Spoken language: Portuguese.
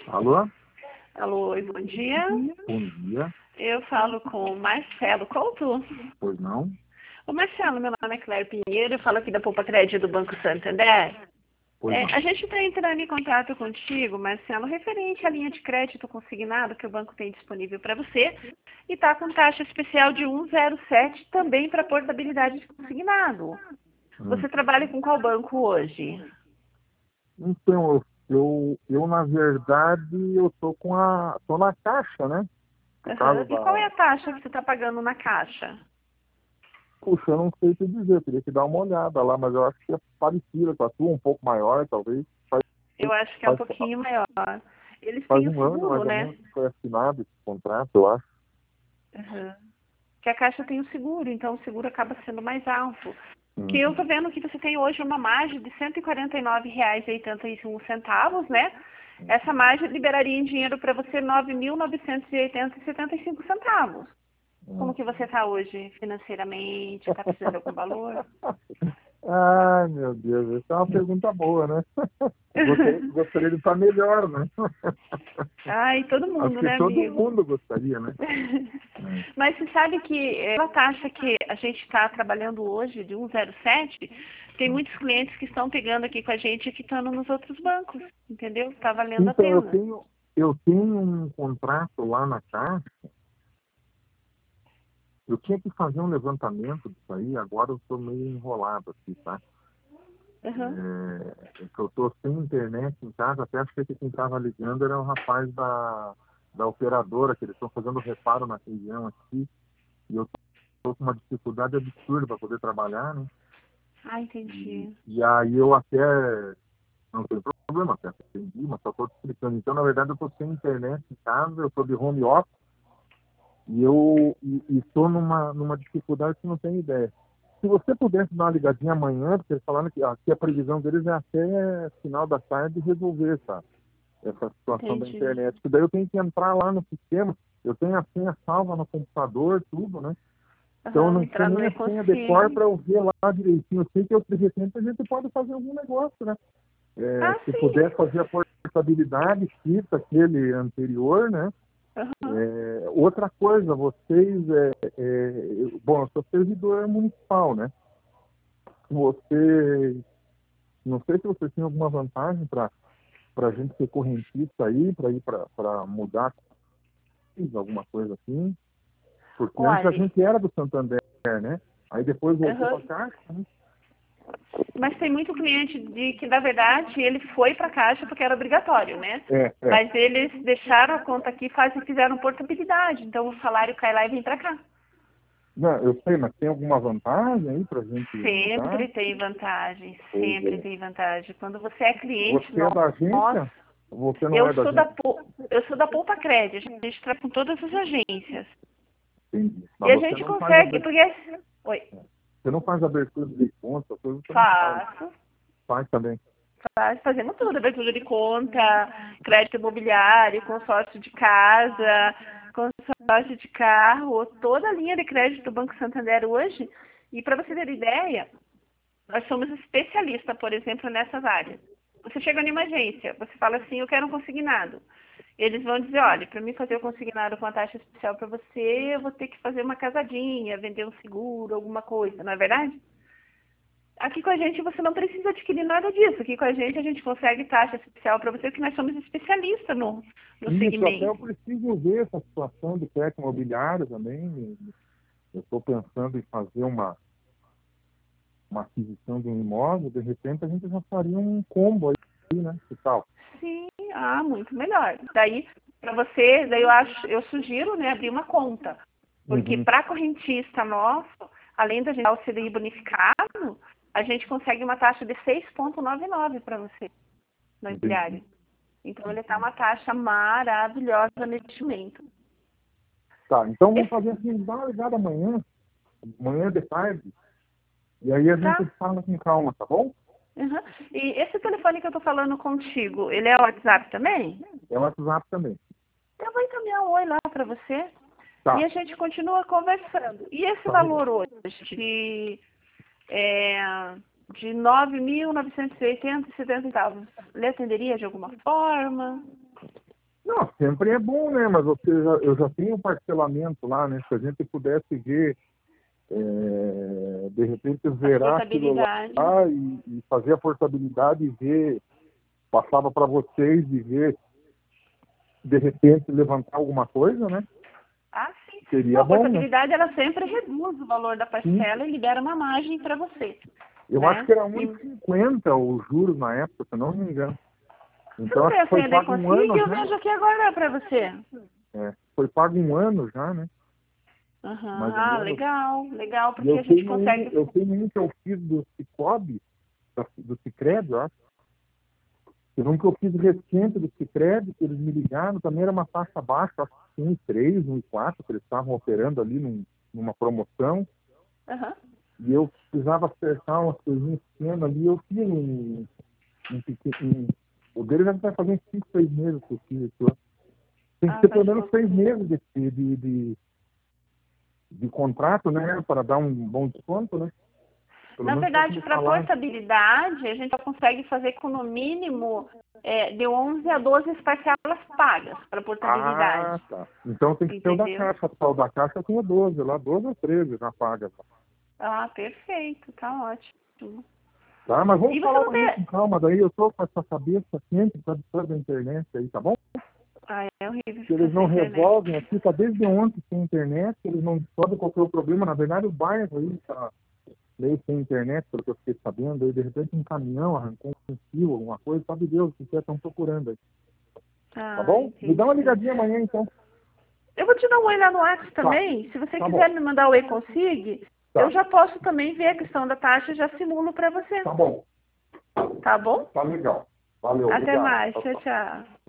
Alô? Alô, oi, bom dia. Bom dia. Eu falo com o Marcelo Couto. Pois não? Ô Marcelo, meu nome é Claire Pinheiro, eu falo aqui da Poupa Crédito do Banco Santander. Pois não. A gente está entrando em contato contigo, Marcelo, referente à linha de crédito consignado que o banco tem disponível para você e está com taxa especial de 1,07 também para portabilidade de consignado. Você trabalha com qual banco hoje? Então, eu na verdade, eu tô na Caixa, né? No caso E qual é da... a taxa que você está pagando na Caixa? Puxa, eu não sei te dizer, eu teria que dar uma olhada lá, mas eu acho que é parecida com a tua, um pouco maior, talvez. Eu acho que é um Faz, pouquinho maior. Eles faz têm o um ano, seguro, mais ou né? menos, que foi assinado esse contrato, eu acho. Uhum. Que a Caixa tem o seguro, então o seguro acaba sendo mais alto. Que eu Uhum. estou vendo que você tem hoje uma margem de R$ 149,81, né? Essa margem liberaria em dinheiro para você R$ 9.980,75. Como que você está hoje financeiramente? Está precisando de algum valor? Ai, meu Deus, essa é uma pergunta boa, né? Gostaria de estar melhor, né? Ai, todo Acho mundo, que né, todo amigo? mundo gostaria, né? Mas você sabe que a taxa que a gente está trabalhando hoje, de 1,07, tem muitos clientes que estão pegando aqui com a gente e quitando nos outros bancos, entendeu? Está valendo a Então, pena. eu tenho um contrato lá na Caixa, eu tinha que fazer um levantamento disso aí, agora eu estou meio enrolado aqui, tá? Uhum. É que eu estou sem internet em casa, até achei que quem estava ligando era o rapaz da operadora, que eles estão fazendo reparo na região aqui, e eu estou com uma dificuldade absurda para poder trabalhar, né? Ah, entendi. E aí eu até, não tem problema, até entendi, mas só estou te explicando. Então, na verdade, eu estou sem internet em casa, eu estou de home office, e eu estou numa dificuldade que não tem ideia. Se você pudesse dar uma ligadinha amanhã, porque eles falaram que aqui a previsão deles é até final da tarde resolver essa situação da Entendi. internet. Que daí eu tenho que entrar lá no sistema, eu tenho a senha salva no computador, tudo, né? Então eu Uhum. não sei Entrar no nem a senha de cor e-consigo. para eu ver lá direitinho. Eu sei que de repente a gente pode fazer algum negócio, né? Ah, Se sim. puder fazer a portabilidade, cita aquele anterior, né? Uhum. Outra coisa, vocês, bom, eu sou servidor municipal, né? Vocês, não sei se vocês têm alguma vantagem para a gente ser correntista aí, para ir para mudar alguma coisa assim, porque antes a Olha, gente era do Santander, né? Aí depois voltou para uhum. Caixa, né? Mas tem muito cliente de que, na verdade, ele foi para a Caixa porque era obrigatório, né? É, é. Mas eles deixaram a conta aqui e fizeram portabilidade. Então o salário cai lá e vem para cá. Não, eu sei, mas tem alguma vantagem aí para a gente mudar? Sempre tem vantagem, Pois sempre é. tem vantagem. Quando você é cliente Você é da nosso, agência? Você não é da agência? eu sou da Poupa Crédito, a gente trabalha com todas as agências. Entendi. E Mas a você gente não faz consegue, abertura, porque. Oi, você não faz abertura de conta, coisa você não faz. faço. Faz também. Fazemos tudo, abertura de conta, crédito imobiliário, consórcio de casa, consórcio de carro, toda a linha de crédito do Banco Santander hoje. E para você ter ideia, nós somos especialistas, por exemplo, nessas áreas. Você chega em uma agência, você fala assim, eu quero um consignado. Eles vão dizer, olha, para mim fazer o consignado com a taxa especial para você, eu vou ter que fazer uma casadinha, vender um seguro, alguma coisa, não é verdade? Aqui com a gente você não precisa adquirir nada disso. Aqui com a gente consegue taxa especial para você, porque nós somos especialistas no Isso, até eu segmento. preciso ver essa situação de crédito imobiliário também. Eu estou pensando em fazer uma aquisição de um imóvel, de repente a gente já faria um combo aí, né? Que tal? Sim, muito melhor. Daí, para você, eu sugiro, né, abrir uma conta. Porque Uhum. para correntista nosso, além da gente dar o CDI bonificado, a gente consegue uma taxa de 6,99 para você no Entendi. imobiliário. Então ele está uma taxa maravilhosa neste momento. Tá, então vamos Esse, fazer assim, dá uma ligada amanhã de tarde, e aí a gente tá? fala com calma, tá bom? Uhum. E esse telefone que eu tô falando contigo, ele é o WhatsApp também? É o WhatsApp também. Eu vou encaminhar um oi lá para você e Tá, a gente continua conversando. E esse tá legal. valor hoje é, de 9.980,70 centavos, lhe atenderia de alguma forma? sempre é bom, né? Mas eu já tenho um parcelamento lá, né? Se a gente pudesse ver, de repente, zerar aquilo lá e fazer a portabilidade e ver, passava para vocês e ver, de repente, levantar alguma coisa, né? Ah, sim. Seria A bom, né? portabilidade, ela sempre reduz o valor da parcela e libera uma margem para você. Eu acho que era 1,50 os juros na época, se não me engano. Então, Você acho que foi não pago um ano eu já. vejo aqui agora para você. Foi pago um ano já, né? Mais ou menos. Legal, porque a gente consegue... Eu tenho um que eu fiz do Cicobi, do Sicredi, eu acho. Teve um que eu fiz recente do Sicredi, que eles me ligaram, também era uma taxa baixa, acho que 1,3, 1,4, que eles estavam operando ali numa promoção. E eu precisava acertar umas coisinhas pequenas ali, eu fiz o dele já vai fazer uns 5, 6 meses que eu fiz isso. Tem que ter pelo menos 6 meses de contrato, né? Para dar um bom desconto, né? Na verdade, para portabilidade, a gente só consegue fazer com no mínimo de 11 a 12 parcelas pagas para portabilidade. Tá. Então tem que ser o da Caixa. O da Caixa tem 12, lá 12 ou 13 já paga. Perfeito, tá ótimo. Tá, mas vamos falar com calma, daí eu tô com essa cabeça quente por causa da internet aí, tá bom? É horrível. Se eles não resolvem, aqui tá desde ontem sem internet, eles não descobrem qual é o problema. Na verdade, o bairro aí tá meio sem internet, pelo que eu fiquei sabendo, aí de repente um caminhão arrancou um fio, alguma coisa, sabe Deus o que estão procurando aí. Tá bom? Entendi. Me dá uma ligadinha amanhã, então. Eu vou te dar um oi lá no WhatsApp também. Se você quiser me mandar o e-consig, eu já posso também ver a questão da taxa e já simulo para você. Tá bom. Tá bom? Tá legal. Valeu. Até obrigado. mais. Tchau, tchau.